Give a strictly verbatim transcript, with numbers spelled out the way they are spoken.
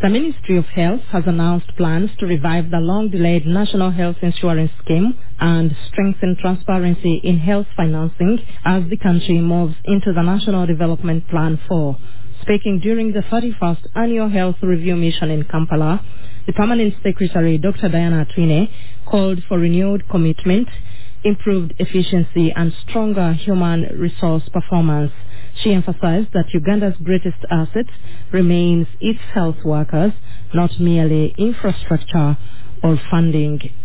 The Ministry of Health has announced plans to revive the long-delayed National Health Insurance Scheme and strengthen transparency in health financing as the country moves into the National Development Plan four. Speaking during the thirty-first Annual Health Review Mission in Kampala, the Permanent Secretary, Doctor Diana Twine, called for renewed commitment, improved efficiency and stronger human resource performance. She emphasized that Uganda's greatest asset remains its health workers, not merely infrastructure or funding.